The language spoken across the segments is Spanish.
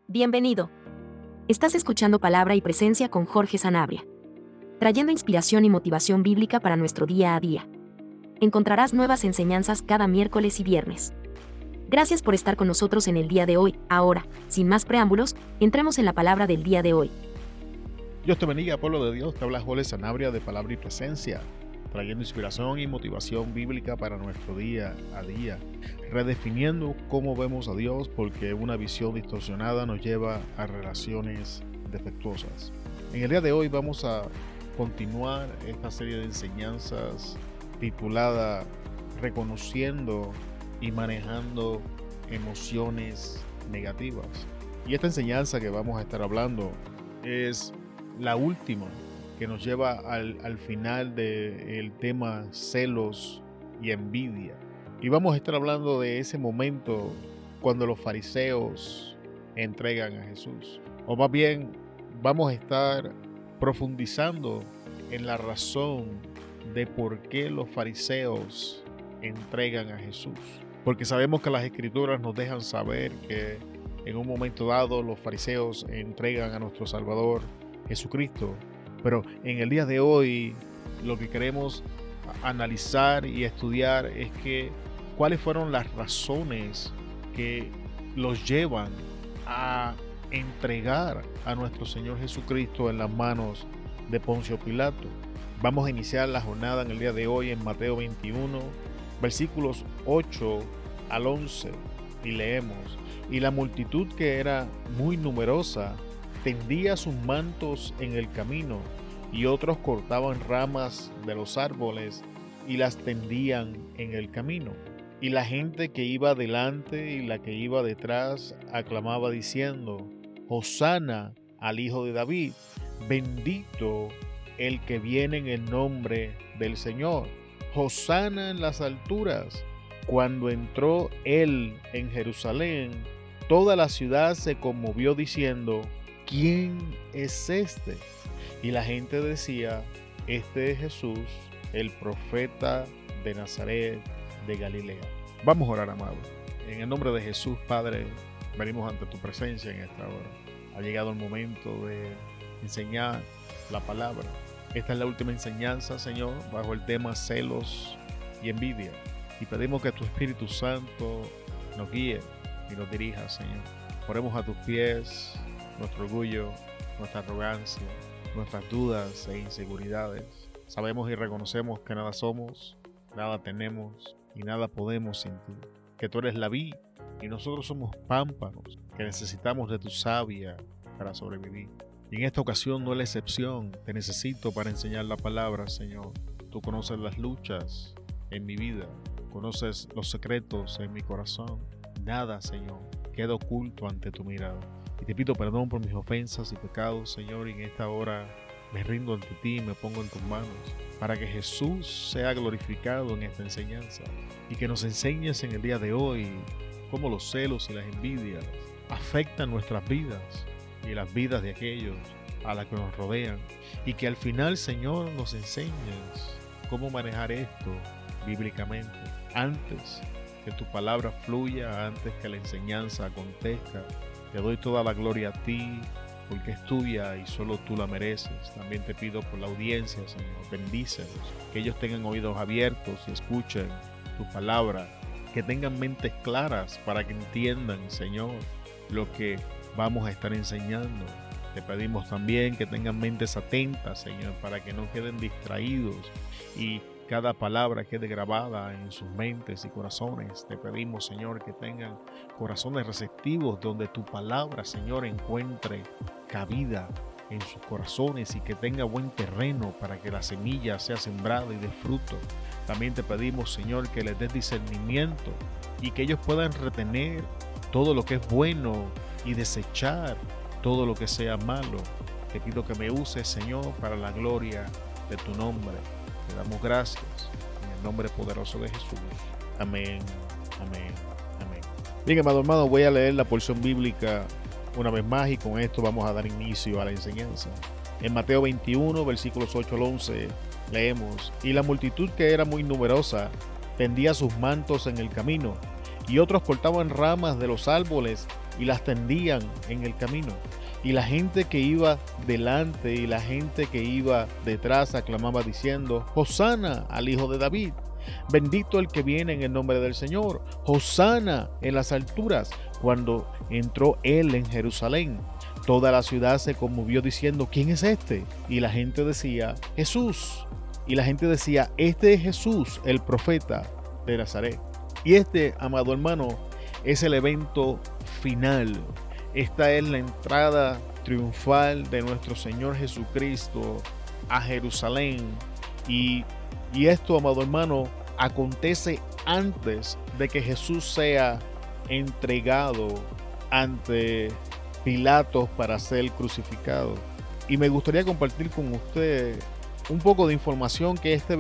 Bienvenido. Estás escuchando Palabra y Presencia con Jorge Sanabria, trayendo inspiración y motivación bíblica para nuestro día a día. Encontrarás nuevas enseñanzas cada miércoles y viernes. Gracias por estar con nosotros en el día de hoy. Ahora, sin más preámbulos, entremos en la palabra del día de hoy. Dios te bendiga, pueblo de Dios. Te habla Jorge Sanabria de Palabra y Presencia, trayendo inspiración y motivación bíblica para nuestro día a día, redefiniendo cómo vemos a Dios, porque una visión distorsionada nos lleva a relaciones defectuosas. En el día de hoy vamos a continuar esta serie de enseñanzas titulada Reconociendo y manejando emociones negativas. Y esta enseñanza que vamos a estar hablando es la última que nos lleva al final del tema celos y envidia. Y vamos a estar hablando de ese momento cuando los fariseos entregan a Jesús. O más bien, vamos a estar profundizando en la razón de por qué los fariseos entregan a Jesús. Porque sabemos que las Escrituras nos dejan saber que en un momento dado los fariseos entregan a nuestro Salvador Jesucristo. Pero en el día de hoy lo que queremos analizar y estudiar es que cuáles fueron las razones que los llevan a entregar a nuestro Señor Jesucristo en las manos de Poncio Pilato. Vamos a iniciar la jornada en el día de hoy en Mateo 21, versículos 8 al 11, y leemos: y la multitud, que era muy numerosa, tendía sus mantos en el camino, y otros cortaban ramas de los árboles y las tendían en el camino. Y la gente que iba delante y la que iba detrás aclamaba diciendo: Hosana al Hijo de David, bendito el que viene en el nombre del Señor, Hosana en las alturas. Cuando entró él en Jerusalén, toda la ciudad se conmovió diciendo: ¿quién es este? Y la gente decía: este es Jesús, el profeta de Nazaret de Galilea. Vamos a orar, amado. En el nombre de Jesús, Padre, venimos ante tu presencia en esta hora. Ha llegado el momento de enseñar la palabra. Esta es la última enseñanza, Señor, bajo el tema celos y envidia. Y pedimos que tu Espíritu Santo nos guíe y nos dirija, Señor. Ponemos a tus pies nuestro orgullo, nuestra arrogancia, nuestras dudas e inseguridades. Sabemos y reconocemos que nada somos, nada tenemos y nada podemos sin ti. Que tú eres la vid y nosotros somos pámpanos, que necesitamos de tu savia para sobrevivir. Y en esta ocasión no es la excepción. Te necesito para enseñar la palabra, Señor. Tú conoces las luchas en mi vida, conoces los secretos en mi corazón. Nada, Señor, queda oculto ante tu mirada. Y te pido perdón por mis ofensas y pecados, Señor, y en esta hora me rindo ante ti y me pongo en tus manos, para que Jesús sea glorificado en esta enseñanza y que nos enseñes en el día de hoy cómo los celos y las envidias afectan nuestras vidas y las vidas de aquellos a los que nos rodean, y que al final, Señor, nos enseñes cómo manejar esto bíblicamente, antes que tu palabra fluya, antes que la enseñanza acontezca. Te doy toda la gloria a ti, porque es tuya y solo tú la mereces. También te pido por la audiencia, Señor, bendícelos, que ellos tengan oídos abiertos y escuchen tu palabra, que tengan mentes claras para que entiendan, Señor, lo que vamos a estar enseñando. Te pedimos también que tengan mentes atentas, Señor, para que no queden distraídos y cada palabra quede grabada en sus mentes y corazones. Te pedimos, Señor, que tengan corazones receptivos, donde tu palabra, Señor, encuentre cabida en sus corazones y que tenga buen terreno para que la semilla sea sembrada y dé fruto. También te pedimos, Señor, que les des discernimiento y que ellos puedan retener todo lo que es bueno y desechar todo lo que sea malo. Te pido que me uses, Señor, para la gloria de tu nombre. Te damos gracias en el nombre poderoso de Jesús. Amén, amén, amén. Bien, amado hermano, voy a leer la porción bíblica una vez más y con esto vamos a dar inicio a la enseñanza. En Mateo 21, versículos 8 al 11, leemos: y la multitud, que era muy numerosa, tendía sus mantos en el camino, y otros cortaban ramas de los árboles y las tendían en el camino. Y la gente que iba delante y la gente que iba detrás aclamaba diciendo: Hosana al Hijo de David. Bendito el que viene en el nombre del Señor. Hosana en las alturas. Cuando entró él en Jerusalén, toda la ciudad se conmovió diciendo: ¿quién es este? Y la gente decía: Jesús. Y la gente decía: este es Jesús, el profeta de Nazaret. Y este, amado hermano, es el evento final. Esta es la entrada triunfal de nuestro Señor Jesucristo a Jerusalén. Y esto, amado hermano, acontece antes de que Jesús sea entregado ante Pilatos para ser crucificado. Y me gustaría compartir con usted un poco de información que estos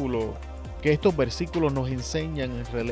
versículos nos enseñan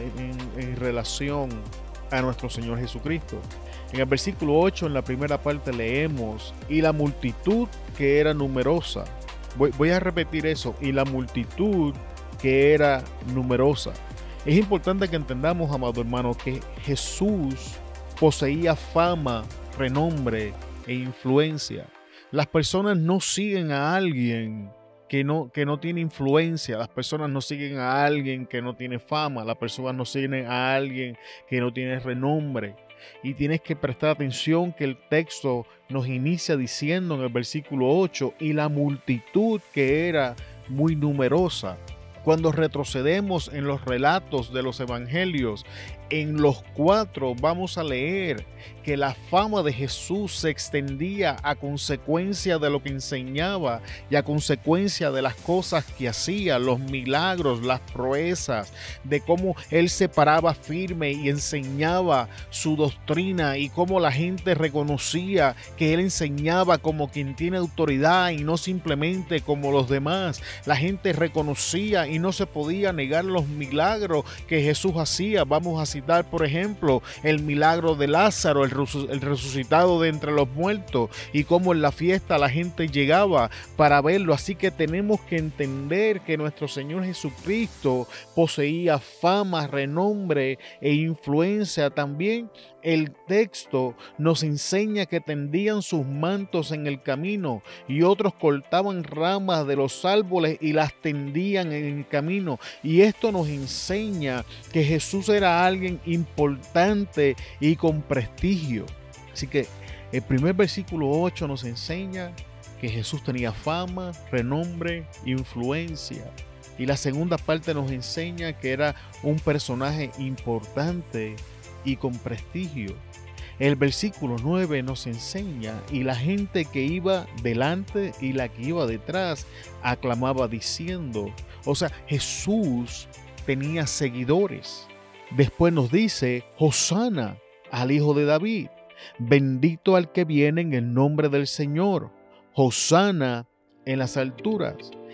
en relación a nuestro Señor Jesucristo. En el versículo 8, en la primera parte, leemos: y la multitud que era numerosa. Voy a repetir eso: y la multitud que era numerosa. Es importante que entendamos, amado hermano, que Jesús poseía fama, renombre e influencia. Las personas no siguen a alguien que no tiene influencia. Las personas no siguen a alguien que no tiene fama. Las personas no siguen a alguien que no tiene renombre. Y tienes que prestar atención que el texto nos inicia diciendo en el versículo 8: y la multitud que era muy numerosa. Cuando retrocedemos en los relatos de los evangelios, en los 4 vamos a leer que la fama de Jesús se extendía a consecuencia de lo que enseñaba y a consecuencia de las cosas que hacía, los milagros, las proezas, de cómo él se paraba firme y enseñaba su doctrina y cómo la gente reconocía que él enseñaba como quien tiene autoridad y no simplemente como los demás. La gente reconocía y no se podía negar los milagros que Jesús hacía. Vamos a citar, por ejemplo, el milagro de Lázaro, el resucitado de entre los muertos, y cómo en la fiesta la gente llegaba para verlo. Así que tenemos que entender que nuestro Señor Jesucristo poseía fama, renombre e influencia. También el texto nos enseña que tendían sus mantos en el camino y otros cortaban ramas de los árboles y las tendían en el camino. Y esto nos enseña que Jesús era alguien importante y con prestigio. Así que el primer versículo 8 nos enseña que Jesús tenía fama, renombre, influencia. Y la segunda parte nos enseña que era un personaje importante y con prestigio. El versículo 9 nos enseña: y la gente que iba delante y la que iba detrás aclamaba diciendo. O sea, Jesús tenía seguidores. Después nos dice: Hosana al Hijo de David. Bendito al que viene en el nombre del Señor. Hosana en las alturas.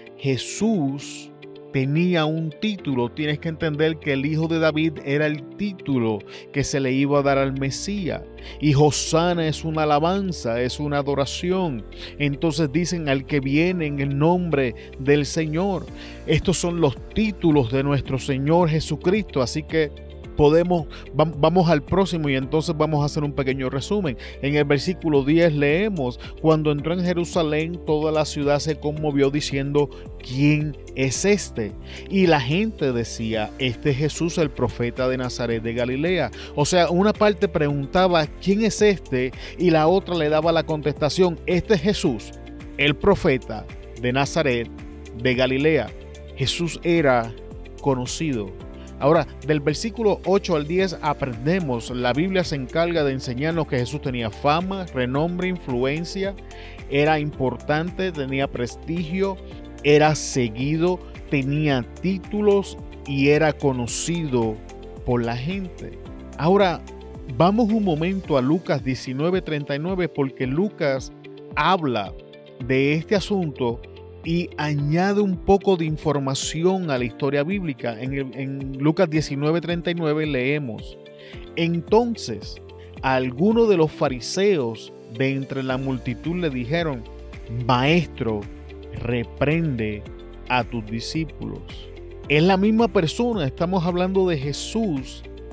Jesús tenía un título. Tienes que entender que el Hijo de David era el título que se le iba a dar al Mesías. Y Hosana es una alabanza, es una adoración. Entonces dicen: al que viene en el nombre del Señor. Estos son los títulos de nuestro Señor Jesucristo. Así que vamos al próximo y entonces vamos a hacer un pequeño resumen. En el versículo 10 leemos: cuando entró en Jerusalén, toda la ciudad se conmovió diciendo: ¿quién es este? Y la gente decía: este es Jesús, el profeta de Nazaret de Galilea. O sea, una parte preguntaba: ¿quién es este? Y la otra le daba la contestación: este es Jesús, el profeta de Nazaret de Galilea. Jesús era conocido. Ahora, del versículo 8 al 10 aprendemos, la Biblia se encarga de enseñarnos que Jesús tenía fama, renombre, influencia, era importante, tenía prestigio, era seguido, tenía títulos y era conocido por la gente. Ahora, vamos un momento a Lucas 19:39 porque Lucas habla de este asunto y añade un poco de información a la historia bíblica. En Lucas 19:39 leemos: entonces algunos de los fariseos de entre la multitud le dijeron: Maestro, reprende a tus discípulos. Es la misma persona, estamos hablando de Jesús,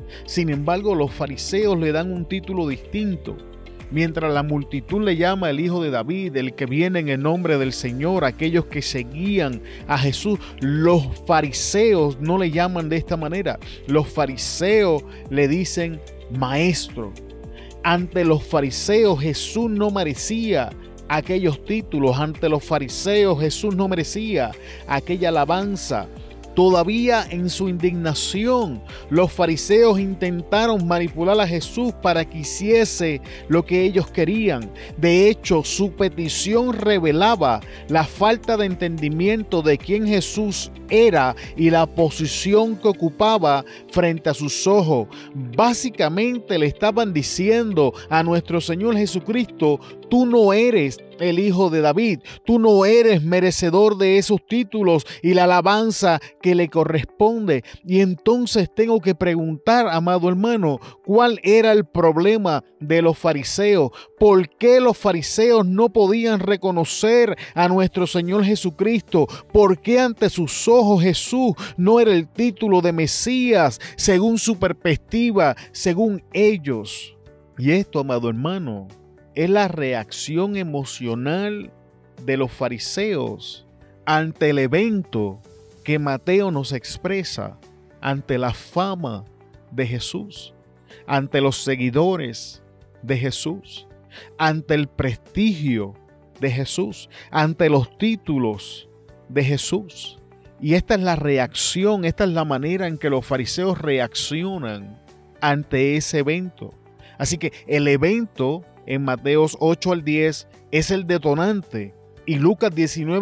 Sin embargo, los fariseos le dan un título distinto. Mientras la multitud le llama el Hijo de David, el que viene en el nombre del Señor, aquellos que seguían a Jesús, los fariseos no le llaman de esta manera. Los fariseos le dicen Maestro. Ante los fariseos Jesús no merecía aquellos títulos. Ante los fariseos Jesús no merecía aquella alabanza. Todavía en su indignación, los fariseos intentaron manipular a Jesús para que hiciese lo que ellos querían. De hecho, su petición revelaba la falta de entendimiento de quién Jesús era y la posición que ocupaba frente a sus ojos. Básicamente le estaban diciendo a nuestro Señor Jesucristo: tú no eres el Hijo de David, tú no eres merecedor de esos títulos y la alabanza que le corresponde. Y entonces tengo que preguntar, amado hermano, ¿cuál era el problema de los fariseos? ¿Por qué los fariseos no podían reconocer a nuestro Señor Jesucristo? ¿Por qué ante sus ojos Jesús no era el título de Mesías según su perspectiva, según ellos? Y esto, amado hermano, es la reacción emocional de los fariseos ante el evento que Mateo nos expresa, ante la fama de Jesús, ante los seguidores de Jesús, ante el prestigio de Jesús, ante los títulos de Jesús. Y esta es la reacción, esta es la manera en que los fariseos reaccionan ante ese evento. Así que el evento en Mateos 8 al 10 es el detonante y Lucas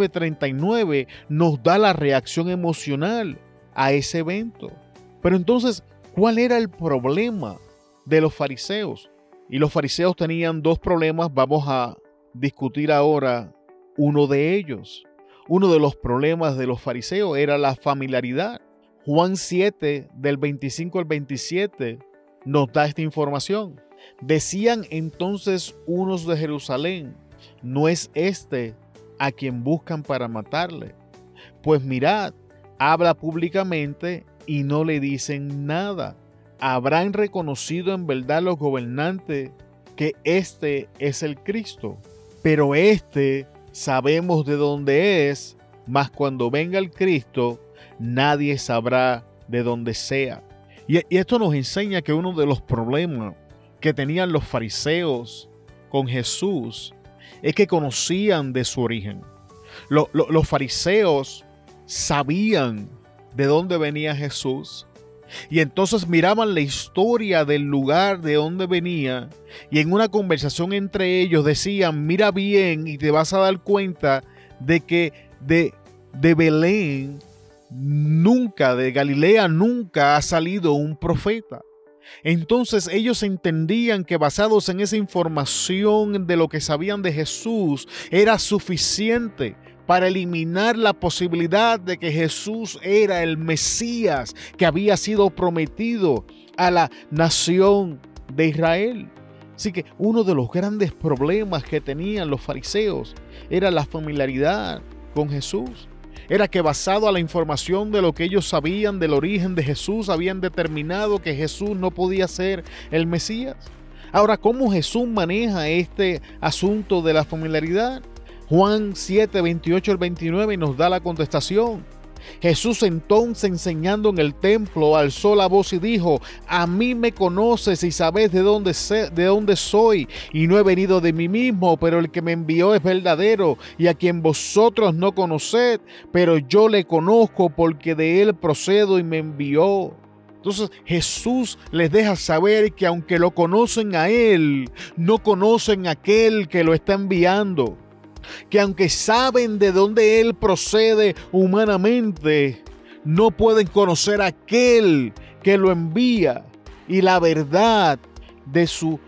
19:39 nos da la reacción emocional a ese evento. Pero entonces, ¿cuál era el problema de los fariseos? Y los fariseos tenían dos problemas. Vamos a discutir ahora uno de ellos. Uno de los problemas de los fariseos era la familiaridad. Juan 7 del 25 al 27 nos da esta información. Decían entonces unos de Jerusalén: ¿no es este a quien buscan para matarle? Pues mirad, habla públicamente y no le dicen nada. ¿Habrán reconocido en verdad los gobernantes que este es el Cristo? Pero este sabemos de dónde es, mas cuando venga el Cristo, nadie sabrá de dónde sea. Y esto nos enseña que uno de los problemas que tenían los fariseos con Jesús es que conocían de su origen. Los fariseos sabían de dónde venía Jesús y entonces miraban la historia del lugar de donde venía y en una conversación entre ellos decían: mira bien y te vas a dar cuenta de que de Belén nunca, de Galilea nunca ha salido un profeta. Entonces ellos entendían que basados en esa información de lo que sabían de Jesús era suficiente para eliminar la posibilidad de que Jesús era el Mesías que había sido prometido a la nación de Israel. Así que uno de los grandes problemas que tenían los fariseos era la familiaridad con Jesús. Era que basado a la información de lo que ellos sabían del origen de Jesús, habían determinado que Jesús no podía ser el Mesías. Ahora, ¿cómo Jesús maneja este asunto de la familiaridad? Juan 7, 28 al 29 nos da la contestación. Jesús entonces, enseñando en el templo, alzó la voz y dijo: a mí me conoces y sabes de dónde soy, y no he venido de mí mismo, pero el que me envió es verdadero, y a quien vosotros no conoced, pero yo le conozco porque de él procedo y me envió. Entonces Jesús les deja saber que aunque lo conocen a él, no conocen a aquel que lo está enviando. Que aunque saben de dónde él procede humanamente, no pueden conocer a aquel que lo envía y la verdad de su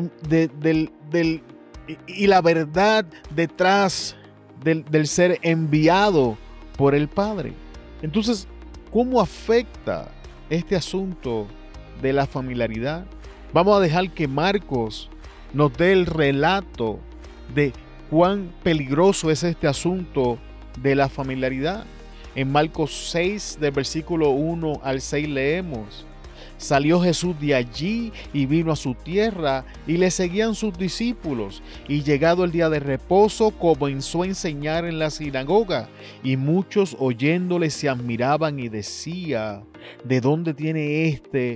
y la verdad detrás del ser enviado por el Padre. Entonces, ¿cómo afecta este asunto de la familiaridad? Vamos a dejar que Marcos nos dé el relato de cuán peligroso es este asunto de la familiaridad. En Marcos 6, del versículo 1 al 6 leemos: Salió Jesús de allí y vino a su tierra, y le seguían sus discípulos. Y llegado el día de reposo, comenzó a enseñar en la sinagoga, y muchos oyéndole se admiraban y decía: ¿de dónde tiene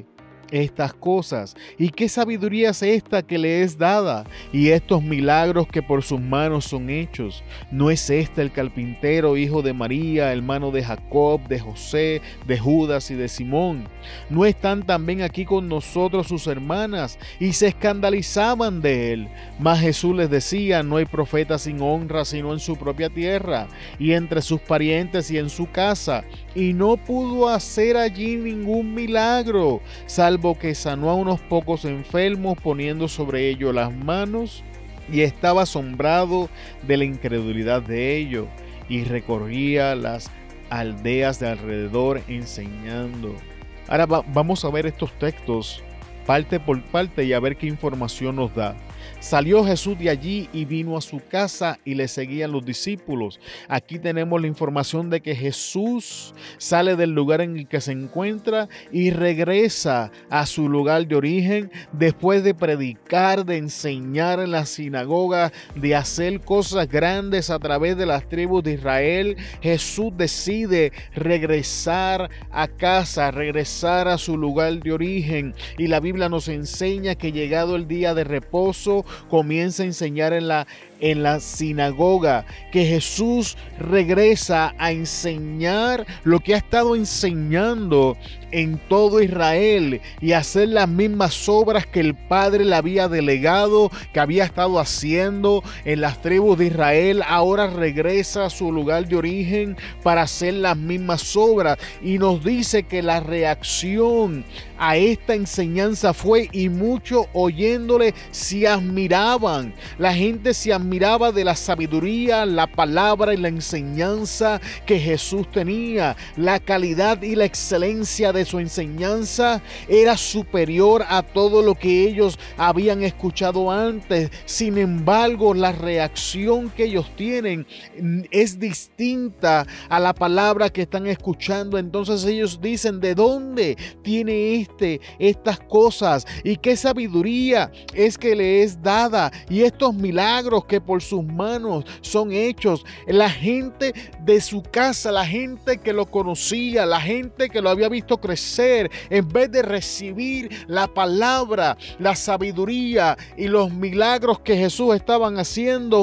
estas cosas? ¿Y qué sabiduría es esta que le es dada? Y estos milagros que por sus manos son hechos. ¿No es este el carpintero, hijo de María, hermano de Jacob, de José, de Judas y de Simón? ¿No están también aquí con nosotros sus hermanas? Y se escandalizaban de él. Mas Jesús les decía: no hay profeta sin honra sino en su propia tierra y entre sus parientes y en su casa. Y no pudo hacer allí ningún milagro, salvo que sanó a unos pocos enfermos poniendo sobre ellos las manos, y estaba asombrado de la incredulidad de ellos, y recorría las aldeas de alrededor enseñando. Ahora vamos a ver estos textos parte por parte y a ver qué información nos da. Salió Jesús de allí y vino a su casa y le seguían los discípulos. Aquí tenemos la información de que Jesús sale del lugar en el que se encuentra y regresa a su lugar de origen después de predicar, de enseñar en la sinagoga, de hacer cosas grandes a través de las tribus de Israel. Jesús decide regresar a casa, regresar a su lugar de origen, y la Biblia nos enseña que llegado el día de reposo comienza a enseñar en la sinagoga, que Jesús regresa a enseñar lo que ha estado enseñando en todo Israel y hacer las mismas obras que el Padre le había delegado, que había estado haciendo en las tribus de Israel. Ahora regresa a su lugar de origen para hacer las mismas obras, y nos dice que la reacción a esta enseñanza fue: y muchos oyéndole se admiraban. La gente se admiraba de la sabiduría, la palabra y la enseñanza que Jesús tenía. La calidad y la excelencia de su enseñanza era superior a todo lo que ellos habían escuchado antes. Sin embargo, la reacción que ellos tienen es distinta a la palabra que están escuchando. Entonces ellos dicen: ¿de dónde tiene estas cosas? ¿Y qué sabiduría es que le es dada? Y estos milagros que por sus manos son hechos. La gente de su casa, la gente que lo conocía, la gente que lo había visto crecer, en vez de recibir la palabra, la sabiduría y los milagros que Jesús estaban haciendo,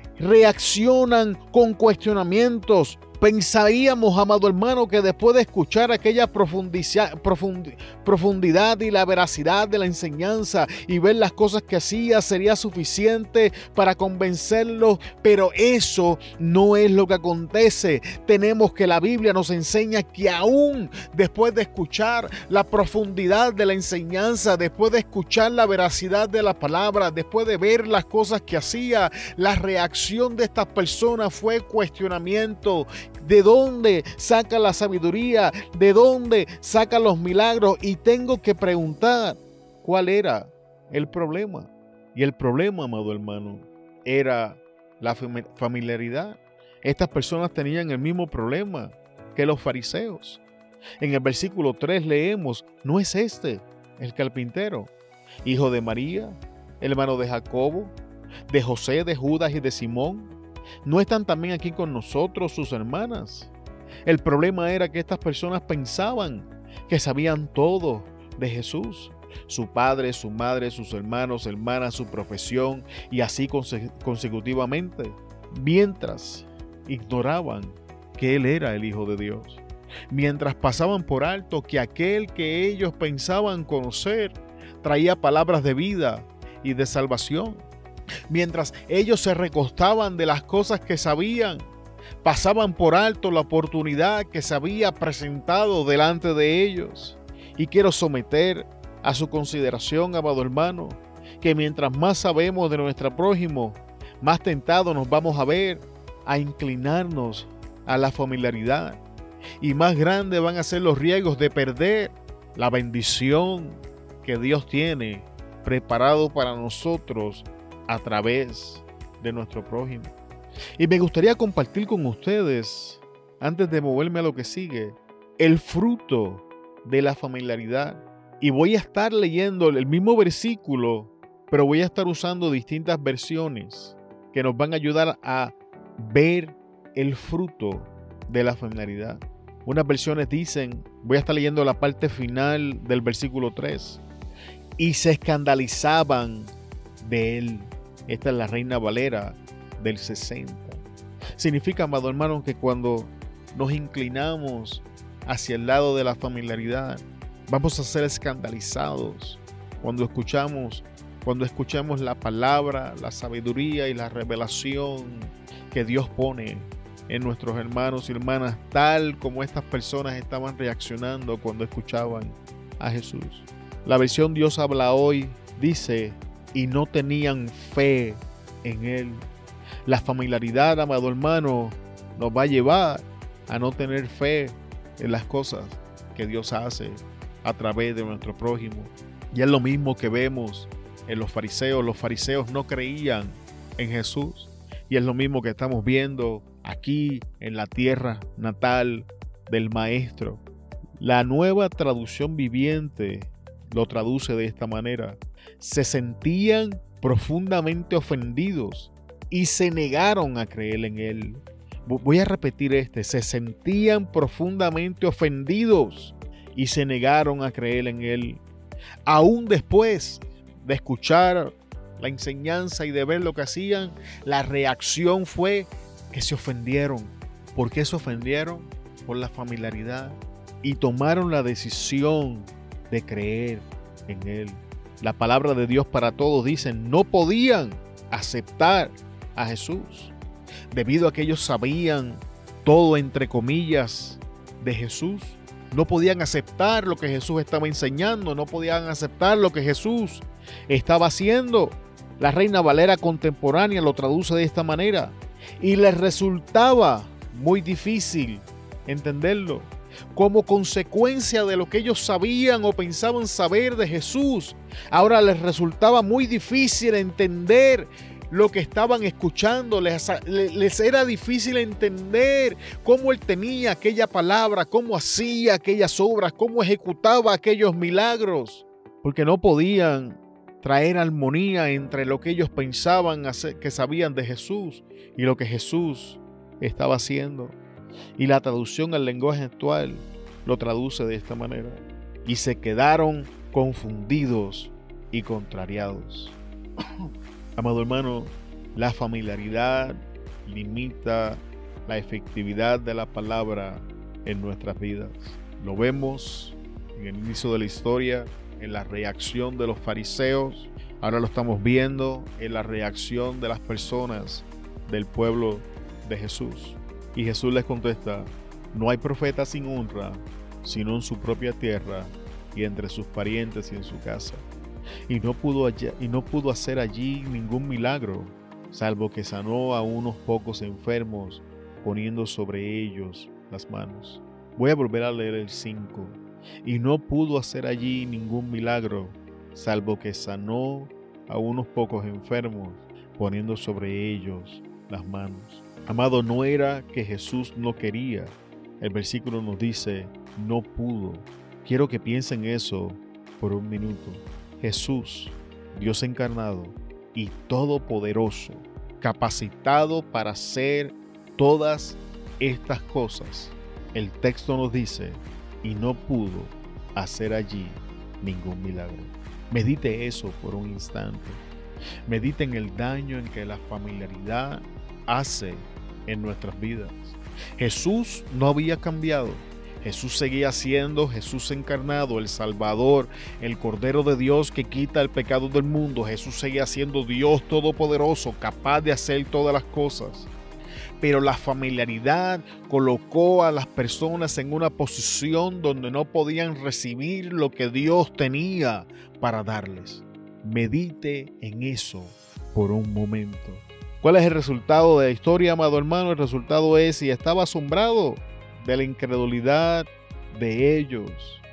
reaccionan con cuestionamientos. Pensaríamos, amado hermano, que después de escuchar aquella profundidad y la veracidad de la enseñanza y ver las cosas que hacía sería suficiente para convencerlos, pero eso no es lo que acontece. Tenemos que la Biblia nos enseña que aún después de escuchar la profundidad de la enseñanza, después de escuchar la veracidad de la palabra, después de ver las cosas que hacía, la reacción de estas personas fue cuestionamiento. ¿De dónde saca la sabiduría? ¿De dónde saca los milagros? Y tengo que preguntar, ¿cuál era el problema? Y el problema, amado hermano, era la familiaridad. Estas personas tenían el mismo problema que los fariseos. En el versículo 3 leemos: ¿no es este el carpintero, hijo de María, hermano de Jacobo, de José, de Judas y de Simón? ¿No están también aquí con nosotros sus hermanas? El problema era que estas personas pensaban que sabían todo de Jesús: su padre, su madre, sus hermanos, hermanas, su profesión, y así consecutivamente, mientras ignoraban que Él era el Hijo de Dios, mientras pasaban por alto que aquel que ellos pensaban conocer traía palabras de vida y de salvación. Mientras ellos se recostaban de las cosas que sabían, pasaban por alto la oportunidad que se había presentado delante de ellos. Y quiero someter a su consideración, amado hermano, que mientras más sabemos de nuestro prójimo, más tentados nos vamos a ver a inclinarnos a la familiaridad, y más grandes van a ser los riesgos de perder la bendición que Dios tiene preparado para nosotros a través de nuestro prójimo. Y me gustaría compartir con ustedes, antes de moverme a lo que sigue, el fruto de la familiaridad. Y voy a estar leyendo el mismo versículo, pero voy a estar usando distintas versiones que nos van a ayudar a ver el fruto de la familiaridad. Unas versiones dicen, voy a estar leyendo la parte final del versículo 3, y se escandalizaban de él. Esta es la Reina Valera del 60. Significa, amado hermano, que cuando nos inclinamos hacia el lado de la familiaridad, vamos a ser escandalizados cuando escuchamos la palabra, la sabiduría y la revelación que Dios pone en nuestros hermanos y hermanas, tal como estas personas estaban reaccionando cuando escuchaban a Jesús. La versión Dios habla hoy dice, y no tenían fe en Él. La familiaridad, amado hermano, nos va a llevar a no tener fe en las cosas que Dios hace a través de nuestro prójimo. Y es lo mismo que vemos en los fariseos. Los fariseos no creían en Jesús. Y es lo mismo que estamos viendo aquí en la tierra natal del Maestro. La Nueva Traducción Viviente lo traduce de esta manera. Se sentían profundamente ofendidos y se negaron a creer en Él. Voy a repetir se sentían profundamente ofendidos y se negaron a creer en Él. Aún después de escuchar la enseñanza y de ver lo que hacían, la reacción fue que se ofendieron. ¿Por qué se ofendieron? Por la familiaridad. Y tomaron la decisión de creer en Él. La palabra de Dios para todos dice, no podían aceptar a Jesús, debido a que ellos sabían todo entre comillas de Jesús. No podían aceptar lo que Jesús estaba enseñando, no podían aceptar lo que Jesús estaba haciendo. La Reina Valera contemporánea lo traduce de esta manera, y les resultaba muy difícil entenderlo. Como consecuencia de lo que ellos sabían o pensaban saber de Jesús, ahora les resultaba muy difícil entender lo que estaban escuchando. Les era difícil entender cómo Él tenía aquella palabra, cómo hacía aquellas obras, cómo ejecutaba aquellos milagros, porque no podían traer armonía entre lo que ellos pensaban que sabían de Jesús y lo que Jesús estaba haciendo. Y la traducción al lenguaje actual lo traduce de esta manera: y se quedaron confundidos y contrariados. Amado hermano, la familiaridad limita la efectividad de la palabra en nuestras vidas. Lo vemos en el inicio de la historia, en la reacción de los fariseos. Ahora lo estamos viendo en la reacción de las personas del pueblo de Jesús. Y Jesús les contesta: no hay profeta sin honra, sino en su propia tierra y entre sus parientes y en su casa. Y no pudo hacer allí ningún milagro, salvo que sanó a unos pocos enfermos, poniendo sobre ellos las manos. Voy a volver a leer el 5. Y no pudo hacer allí ningún milagro, salvo que sanó a unos pocos enfermos, poniendo sobre ellos las manos. Amado, no era que Jesús no quería. El versículo nos dice, no pudo. Quiero que piensen eso por un minuto. Jesús, Dios encarnado y todopoderoso, capacitado para hacer todas estas cosas. El texto nos dice, y no pudo hacer allí ningún milagro. Medite eso por un instante. Medite en el daño en que la familiaridad hace en nuestras vidas. Jesús no había cambiado. Jesús seguía siendo Jesús encarnado, el Salvador, el Cordero de Dios que quita el pecado del mundo. Jesús seguía siendo Dios todopoderoso, capaz de hacer todas las cosas. Pero la familiaridad colocó a las personas en una posición donde no podían recibir lo que Dios tenía para darles. Medite en eso por un momento. ¿Cuál es el resultado de la historia, amado hermano? El resultado es, y estaba asombrado de la incredulidad de ellos,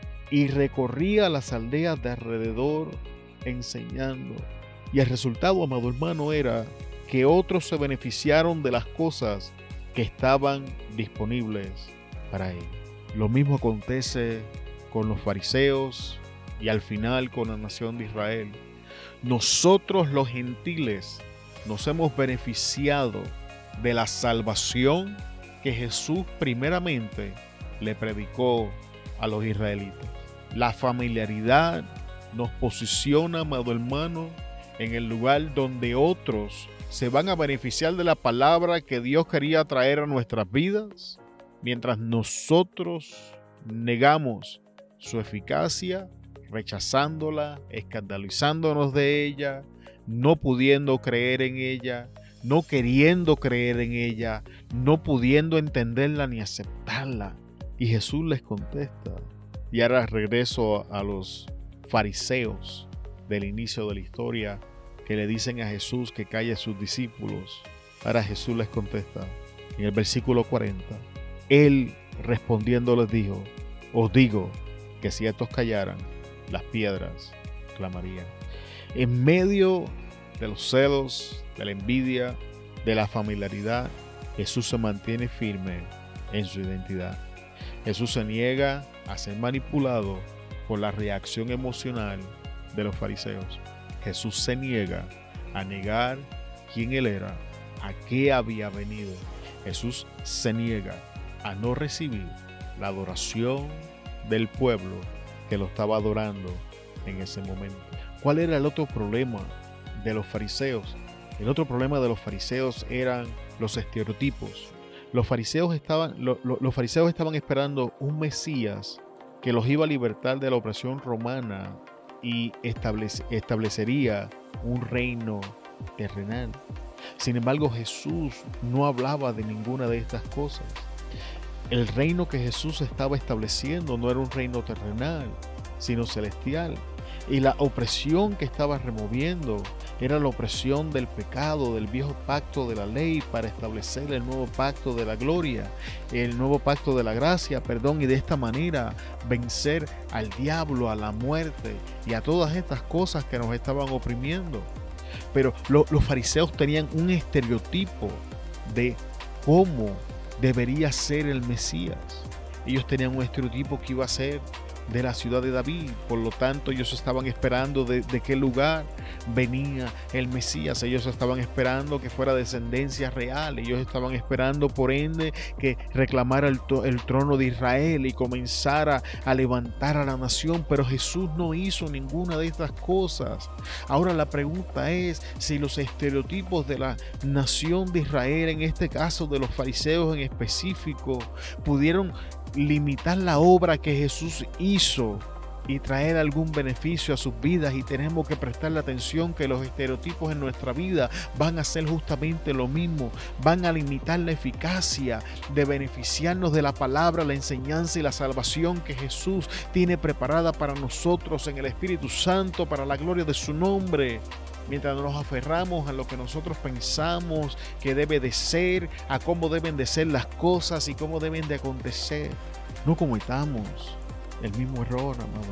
y recorría las aldeas de alrededor enseñando. Y el resultado, amado hermano, era que otros se beneficiaron de las cosas que estaban disponibles para él. Lo mismo acontece con los fariseos y al final con la nación de Israel. Nosotros los gentiles nos hemos beneficiado de la salvación que Jesús primeramente le predicó a los israelitas. La familiaridad nos posiciona, amado hermano, en el lugar donde otros se van a beneficiar de la palabra que Dios quería traer a nuestras vidas, mientras nosotros negamos su eficacia, rechazándola, escandalizándonos de ella, no pudiendo creer en ella, no queriendo creer en ella, no pudiendo entenderla ni aceptarla. Y Jesús les contesta. Y ahora regreso a los fariseos del inicio de la historia que le dicen a Jesús que calle a sus discípulos. Ahora Jesús les contesta en el versículo 40. Él respondiendo les dijo: os digo que si estos callaran, las piedras clamarían. En medio de los celos, de la envidia, de la familiaridad, Jesús se mantiene firme en su identidad. Jesús se niega a ser manipulado por la reacción emocional de los fariseos. Jesús se niega a negar quién Él era, a qué había venido. Jesús se niega a no recibir la adoración del pueblo que lo estaba adorando en ese momento. ¿Cuál era el otro problema de los fariseos? El otro problema de los fariseos eran los estereotipos. Los fariseos estaban esperando un Mesías que los iba a libertar de la opresión romana y establecería un reino terrenal. Sin embargo, Jesús no hablaba de ninguna de estas cosas. El reino que Jesús estaba estableciendo no era un reino terrenal, sino celestial. Y la opresión que estaba removiendo era la opresión del pecado, del viejo pacto de la ley, para establecer el nuevo pacto de la gloria, el nuevo pacto de la gracia, y de esta manera vencer al diablo, a la muerte y a todas estas cosas que nos estaban oprimiendo. Pero los fariseos tenían un estereotipo de cómo debería ser el Mesías. Ellos tenían un estereotipo que iba a ser de la ciudad de David. Por lo tanto, ellos estaban esperando de qué lugar venía el Mesías. Ellos estaban esperando que fuera descendencia real. Ellos estaban esperando, por ende, que reclamara el trono de Israel y comenzara a levantar a la nación. Pero Jesús no hizo ninguna de estas cosas. Ahora la pregunta es si los estereotipos de la nación de Israel, en este caso de los fariseos en específico, pudieron limitar la obra que Jesús hizo y traer algún beneficio a sus vidas. Y tenemos que prestarle atención que los estereotipos en nuestra vida van a hacer justamente lo mismo, van a limitar la eficacia de beneficiarnos de la palabra, la enseñanza y la salvación que Jesús tiene preparada para nosotros en el Espíritu Santo, para la gloria de su nombre. Mientras nos aferramos a lo que nosotros pensamos que debe de ser, a cómo deben de ser las cosas y cómo deben de acontecer, no cometamos el mismo error, amado.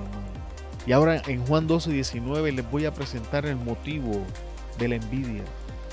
Y ahora en Juan 12:19 les voy a presentar el motivo de la envidia.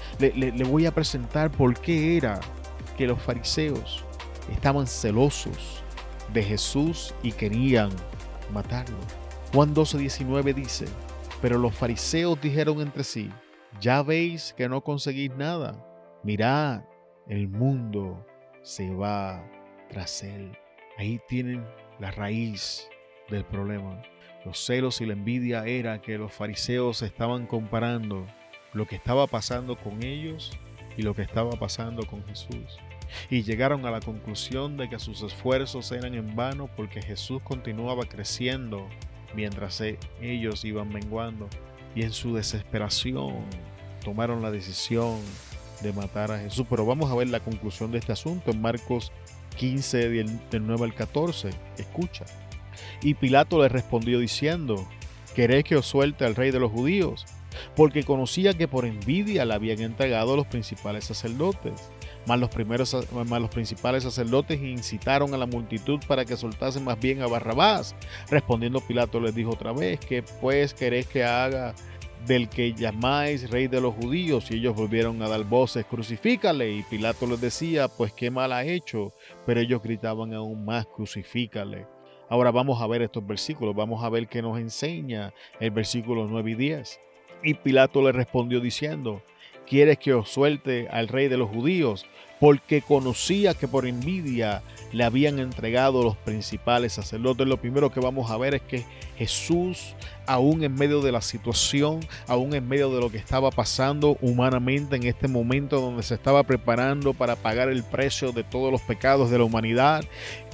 Le voy a presentar por qué era que los fariseos estaban celosos de Jesús y querían matarlo. Juan 12:19 dice: pero los fariseos dijeron entre sí: ya veis que no conseguís nada. Mirad, el mundo se va tras él. Ahí tienen la raíz del problema. Los celos y la envidia era que los fariseos estaban comparando lo que estaba pasando con ellos y lo que estaba pasando con Jesús. Y llegaron a la conclusión de que sus esfuerzos eran en vano porque Jesús continuaba creciendo mientras ellos iban menguando, y en su desesperación tomaron la decisión de matar a Jesús. Pero vamos a ver la conclusión de este asunto en Marcos 15 del 9 al 14. Escucha. Y Pilato le respondió diciendo: ¿queréis que os suelte al rey de los judíos? Porque conocía que por envidia le habían entregado a los principales sacerdotes. Mas los principales sacerdotes incitaron a la multitud para que soltasen más bien a Barrabás. Respondiendo Pilato les dijo otra vez: ¿qué pues queréis que haga del que llamáis rey de los judíos? Y ellos volvieron a dar voces: crucifícale. Y Pilato les decía: pues qué mal ha hecho. Pero ellos gritaban aún más: crucifícale. Ahora vamos a ver estos versículos, vamos a ver qué nos enseña el versículo 9 y 10. Y Pilato le respondió diciendo: ¿quieres que os suelte al rey de los judíos? Porque conocía que por envidia le habían entregado los principales sacerdotes. Lo primero que vamos a ver es que Jesús, aún en medio de la situación, aún en medio de lo que estaba pasando humanamente en este momento donde se estaba preparando para pagar el precio de todos los pecados de la humanidad,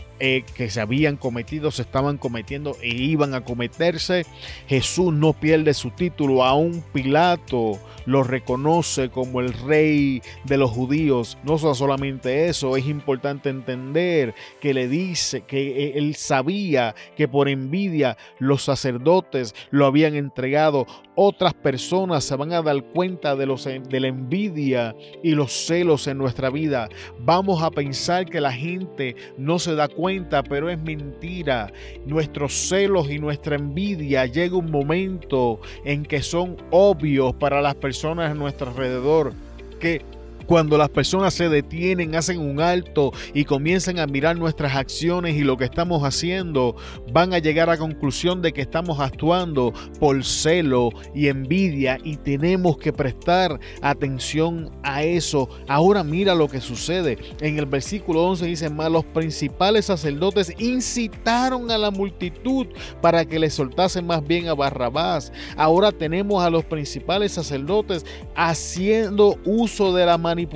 que se habían cometido, se estaban cometiendo e iban a cometerse, Jesús no pierde su título. Aún Pilato lo reconoce como el rey de los judíos. No solamente eso, es importante entender que le dice que él sabía que por envidia los sacerdotes lo habían entregado. Otras personas se van a dar cuenta de la envidia y los celos en nuestra vida. Vamos a pensar que la gente no se da cuenta, pero es mentira. Nuestros celos y nuestra envidia llega un momento en que son obvios para las personas a nuestro alrededor, que cuando las personas se detienen, hacen un alto y comienzan a mirar nuestras acciones y lo que estamos haciendo, van a llegar a la conclusión de que estamos actuando por celo y envidia, y tenemos que prestar atención a eso. Ahora mira lo que sucede. En el versículo 11 dice: mas los principales sacerdotes incitaron a la multitud para que le soltasen más bien a Barrabás. Ahora tenemos a los principales sacerdotes haciendo uso de la manipulación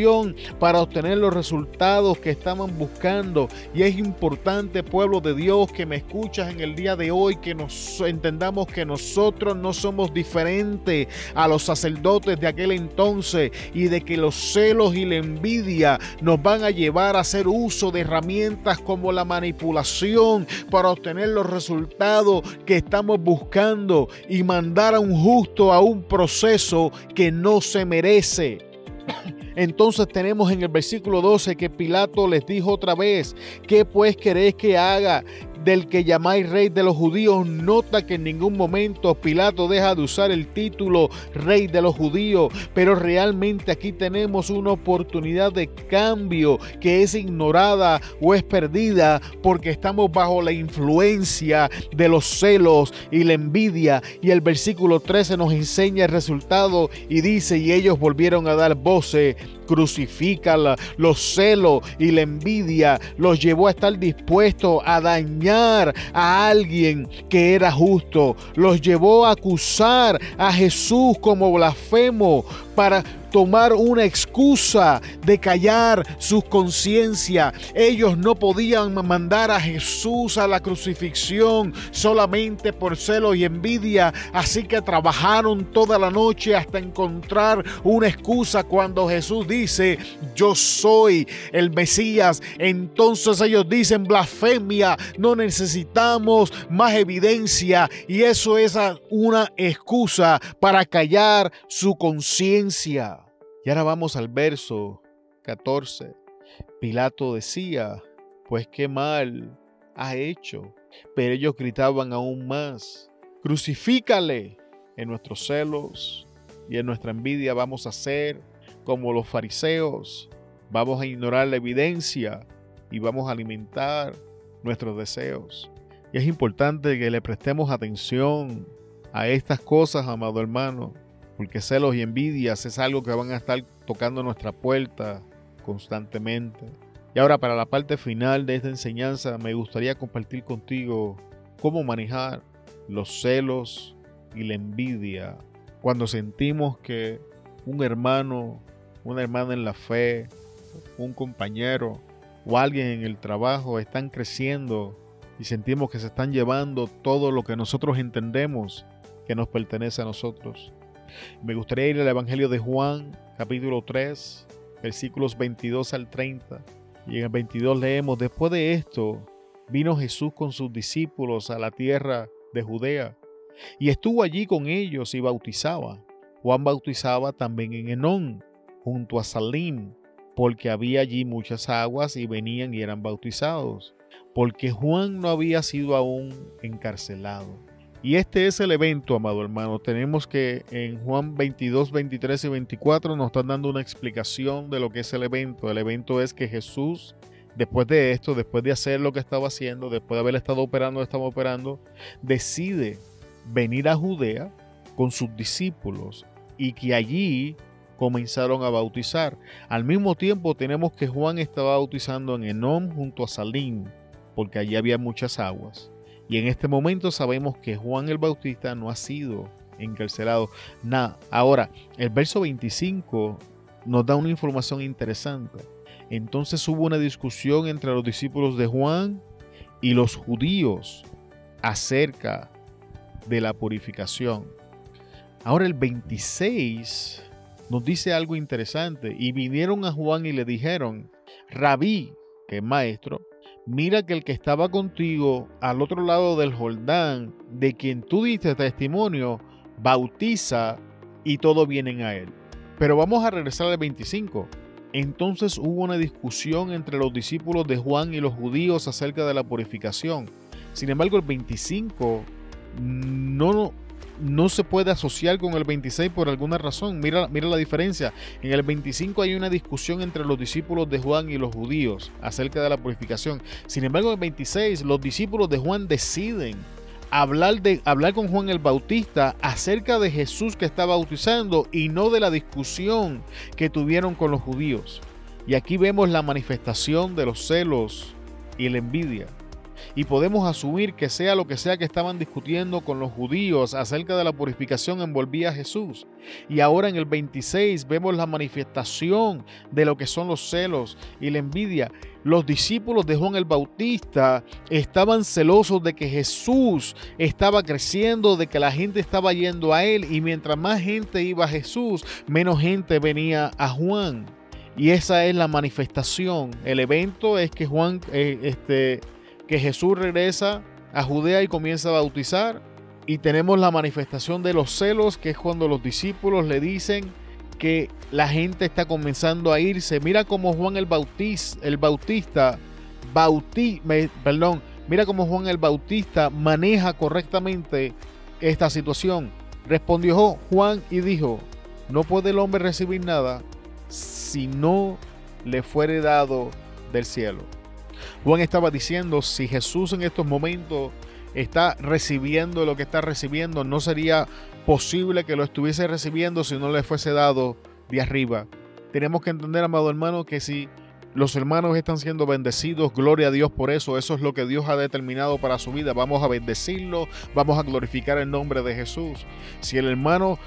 para obtener los resultados que estaban buscando. Y es importante, pueblo de Dios que me escuchas en el día de hoy, que nos entendamos que nosotros no somos diferentes a los sacerdotes de aquel entonces, y de que los celos y la envidia nos van a llevar a hacer uso de herramientas como la manipulación para obtener los resultados que estamos buscando y mandar a un justo a un proceso que no se merece. Entonces tenemos en el versículo 12 que Pilato les dijo otra vez: ¿qué pues queréis que haga del que llamáis rey de los judíos? Nota que en ningún momento Pilato deja de usar el título rey de los judíos, pero realmente aquí tenemos una oportunidad de cambio que es ignorada o es perdida porque estamos bajo la influencia de los celos y la envidia. Y el versículo 13 nos enseña el resultado y dice: y ellos volvieron a dar voces: crucifícala. Los celos y la envidia los llevó a estar dispuestos a dañar a alguien que era justo. Los llevó a acusar a Jesús como blasfemo para tomar una excusa de callar su conciencia. Ellos no podían mandar a Jesús a la crucifixión solamente por celo y envidia, así que trabajaron toda la noche hasta encontrar una excusa. Cuando Jesús dice: yo soy el Mesías, entonces ellos dicen: blasfemia, no necesitamos más evidencia. Y eso es una excusa para callar su conciencia. Y ahora vamos al verso 14. Pilato decía: pues qué mal ha hecho. Pero ellos gritaban aún más: crucifícale. En nuestros celos y en nuestra envidia vamos a ser como los fariseos. Vamos a ignorar la evidencia y vamos a alimentar nuestros deseos. Y es importante que le prestemos atención a estas cosas, amado hermano, porque celos y envidias es algo que van a estar tocando nuestra puerta constantemente. Y ahora, para la parte final de esta enseñanza, me gustaría compartir contigo cómo manejar los celos y la envidia cuando sentimos que un hermano, una hermana en la fe, un compañero o alguien en el trabajo están creciendo y sentimos que se están llevando todo lo que nosotros entendemos que nos pertenece a nosotros. Me gustaría ir al Evangelio de Juan, capítulo 3, versículos 22 al 30. Y en el 22 leemos: después de esto, vino Jesús con sus discípulos a la tierra de Judea, y estuvo allí con ellos y bautizaba. Juan bautizaba también en Enón, junto a Salim, porque había allí muchas aguas, y venían y eran bautizados, porque Juan no había sido aún encarcelado. Y este es el evento, amado hermano. Tenemos que en Juan 22, 23 y 24 nos están dando una explicación de lo que es el evento. El evento es que Jesús después de esto, después de hacer lo que estaba haciendo, después de haber estado operando, decide venir a Judea con sus discípulos y que allí comenzaron a bautizar. Al mismo tiempo tenemos que Juan estaba bautizando en Enón junto a Salim, porque allí había muchas aguas. Y en este momento sabemos que Juan el Bautista no ha sido encarcelado. Ahora, el verso 25 nos da una información interesante. Entonces hubo una discusión entre los discípulos de Juan y los judíos acerca de la purificación. Ahora el 26 nos dice algo interesante. Y vinieron a Juan y le dijeron: Rabí, que es maestro, mira que el que estaba contigo al otro lado del Jordán, de quien tú diste testimonio, bautiza y todos vienen a él. Pero vamos a regresar al 25. Entonces hubo una discusión entre los discípulos de Juan y los judíos acerca de la purificación. Sin embargo, el 25 no se puede asociar con el 26 por alguna razón. Mira la diferencia. En el 25 hay una discusión entre los discípulos de Juan y los judíos acerca de la purificación. Sin embargo, en el 26 los discípulos de Juan deciden hablar con Juan el Bautista acerca de Jesús que está bautizando y no de la discusión que tuvieron con los judíos. Y aquí vemos la manifestación de los celos y la envidia. Y podemos asumir que sea lo que sea que estaban discutiendo con los judíos acerca de la purificación envolvía a Jesús. Y ahora en el 26 vemos la manifestación de lo que son los celos y la envidia. Los discípulos de Juan el Bautista estaban celosos de que Jesús estaba creciendo, de que la gente estaba yendo a él, y mientras más gente iba a Jesús, menos gente venía a Juan. Y esa es la manifestación. El evento es que que Jesús regresa a Judea y comienza a bautizar, y tenemos la manifestación de los celos, que es cuando los discípulos le dicen que la gente está comenzando a irse. Mira cómo Juan el Bautista maneja correctamente esta situación. Respondió Juan y dijo: no puede el hombre recibir nada si no le fuere dado del cielo. Juan estaba diciendo, si Jesús en estos momentos está recibiendo lo que está recibiendo, no sería posible que lo estuviese recibiendo si no le fuese dado de arriba. Tenemos que entender, amado hermano, que si los hermanos están siendo bendecidos, gloria a Dios por eso. Eso es lo que Dios ha determinado para su vida. Vamos a bendecirlo, vamos a glorificar el nombre de Jesús. Si el hermano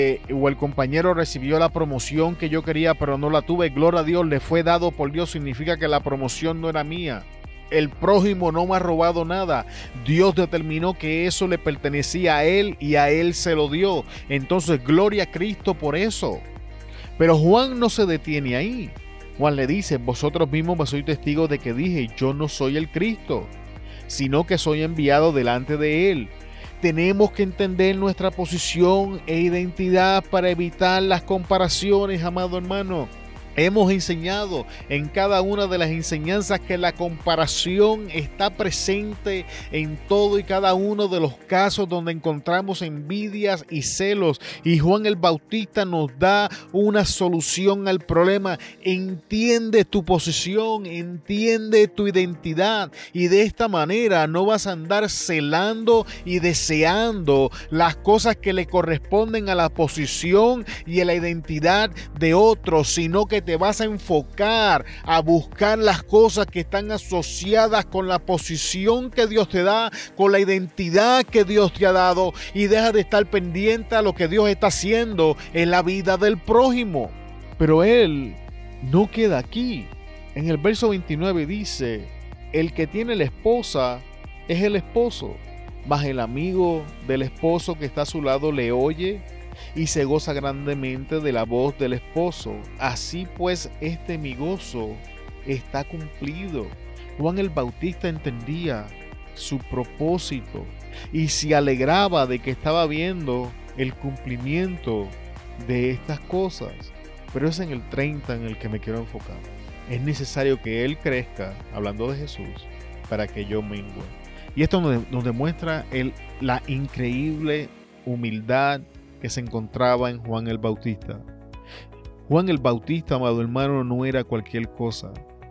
o el compañero recibió la promoción que yo quería pero no la tuve, gloria a Dios, le fue dado por Dios, significa que la promoción no era mía. El prójimo no me ha robado nada. Dios determinó que eso le pertenecía a él y a él se lo dio. Entonces, gloria a Cristo por eso. Pero Juan no se detiene ahí. Juan le dice: vosotros mismos me sois testigos de que dije, yo no soy el Cristo, sino que soy enviado delante de él. Tenemos que entender nuestra posición e identidad para evitar las comparaciones, amado hermano. Hemos enseñado en cada una de las enseñanzas que la comparación está presente en todo y cada uno de los casos donde encontramos envidias y celos. Y Juan el Bautista nos da una solución al problema. Entiende tu posición, entiende tu identidad, y de esta manera no vas a andar celando y deseando las cosas que le corresponden a la posición y a la identidad de otros, sino que te vas a enfocar a buscar las cosas que están asociadas con la posición que Dios te da, con la identidad que Dios te ha dado, y deja de estar pendiente a lo que Dios está haciendo en la vida del prójimo. Pero él no queda aquí. En el verso 29 dice: el que tiene la esposa es el esposo, mas el amigo del esposo que está a su lado le oye y se goza grandemente de la voz del esposo. Así pues, mi gozo está cumplido. Juan el Bautista entendía su propósito y se alegraba de que estaba viendo el cumplimiento de estas cosas. Pero es en el 30 en el que me quiero enfocar. Es necesario que él crezca, hablando de Jesús, para que yo mengue. Y esto nos demuestra la increíble humildad que se encontraba en Juan el Bautista. Juan el Bautista, amado hermano, no era cualquier cosa.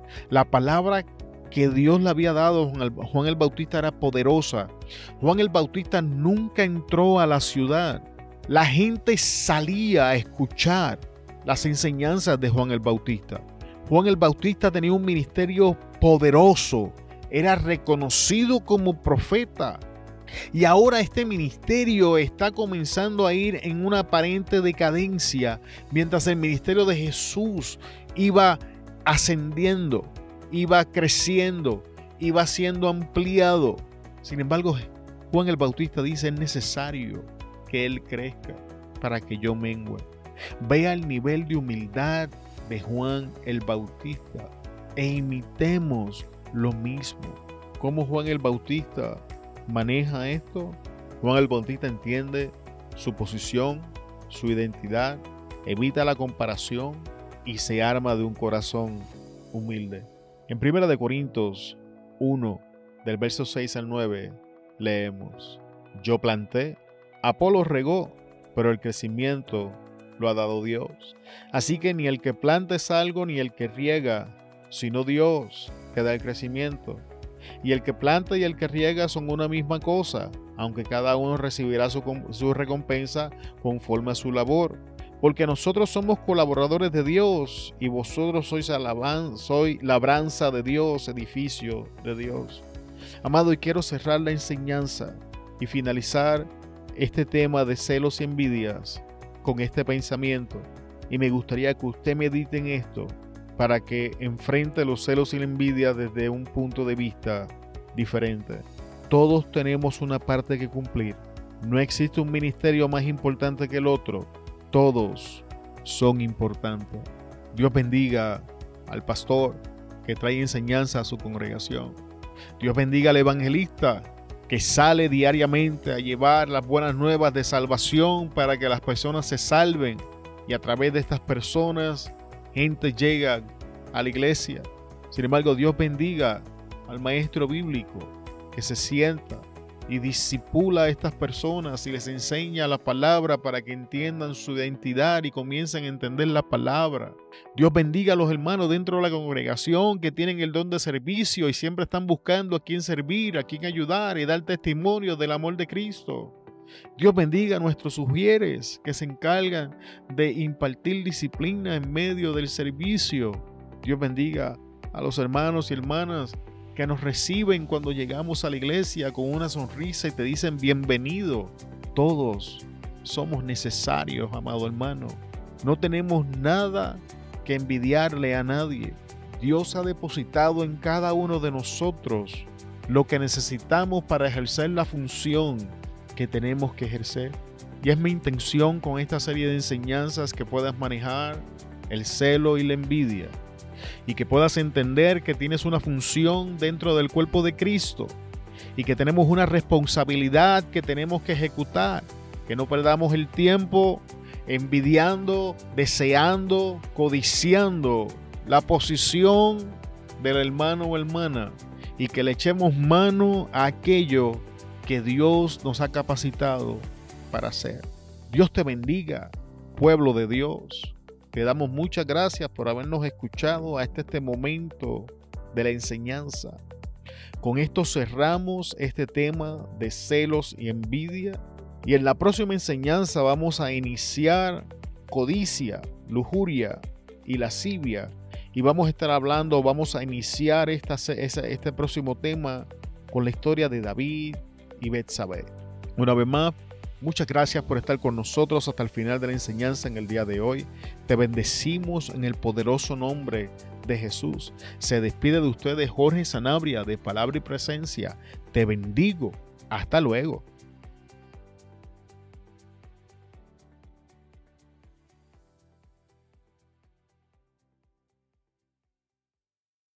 La palabra que Dios le había dado a Juan el Bautista era poderosa. Juan el Bautista nunca entró a la ciudad. La gente salía a escuchar las enseñanzas de Juan el Bautista. Juan el Bautista tenía un ministerio poderoso. Era reconocido como profeta. Y ahora este ministerio está comenzando a ir en una aparente decadencia, mientras el ministerio de Jesús iba ascendiendo, iba creciendo, iba siendo ampliado. Sin embargo, Juan el Bautista dice: es necesario que Él crezca para que yo mengue. Vea el nivel de humildad de Juan el Bautista e imitemos lo mismo. ¿Cómo Juan el Bautista maneja esto? Juan el Bautista entiende su posición, su identidad, evita la comparación y se arma de un corazón humilde. En 1 Corintios 1, del verso 6 al 9, leemos: yo planté, Apolo regó, pero el crecimiento lo ha dado Dios. Así que ni el que planta es algo, ni el que riega, sino Dios que da el crecimiento. Y el que planta y el que riega son una misma cosa, aunque cada uno recibirá su recompensa conforme a su labor. Porque nosotros somos colaboradores de Dios y vosotros sois labranza de Dios, edificio de Dios. Amado, y quiero cerrar la enseñanza y finalizar este tema de celos y envidias con este pensamiento. Y me gustaría que usted medite en esto para que enfrente los celos y la envidia desde un punto de vista diferente. Todos tenemos una parte que cumplir. No existe un ministerio más importante que el otro. Todos son importantes. Dios bendiga al pastor que trae enseñanza a su congregación. Dios bendiga al evangelista que sale diariamente a llevar las buenas nuevas de salvación para que las personas se salven. Y a través de estas personas, gente llega a la iglesia. Sin embargo, Dios bendiga al maestro bíblico que se sienta y discipula a estas personas y les enseña la palabra para que entiendan su identidad y comiencen a entender la palabra. Dios bendiga a los hermanos dentro de la congregación que tienen el don de servicio y siempre están buscando a quién servir, a quién ayudar y dar testimonio del amor de Cristo. Dios bendiga a nuestros sugieres que se encargan de impartir disciplina en medio del servicio. Dios bendiga a los hermanos y hermanas que nos reciben cuando llegamos a la iglesia con una sonrisa y te dicen bienvenido. Todos somos necesarios, amado hermano. No tenemos nada que envidiarle a nadie. Dios ha depositado en cada uno de nosotros lo que necesitamos para ejercer la función que tenemos que ejercer. Y es mi intención con esta serie de enseñanzas que puedas manejar el celo y la envidia y que puedas entender que tienes una función dentro del cuerpo de Cristo y que tenemos una responsabilidad que tenemos que ejecutar, que no perdamos el tiempo envidiando, deseando, codiciando la posición del hermano o hermana y que le echemos mano a aquello que Dios nos ha capacitado para hacer. Dios te bendiga, pueblo de Dios. Te damos muchas gracias por habernos escuchado hasta este momento de la enseñanza. Con esto cerramos este tema de celos y envidia. Y en la próxima enseñanza vamos a iniciar codicia, lujuria y lascivia. Y vamos a iniciar este próximo tema con la historia de David y Betsabé. Una vez más, muchas gracias por estar con nosotros hasta el final de la enseñanza en el día de hoy. Te bendecimos en el poderoso nombre de Jesús. Se despide de ustedes Jorge Sanabria de Palabra y Presencia. Te bendigo. Hasta luego.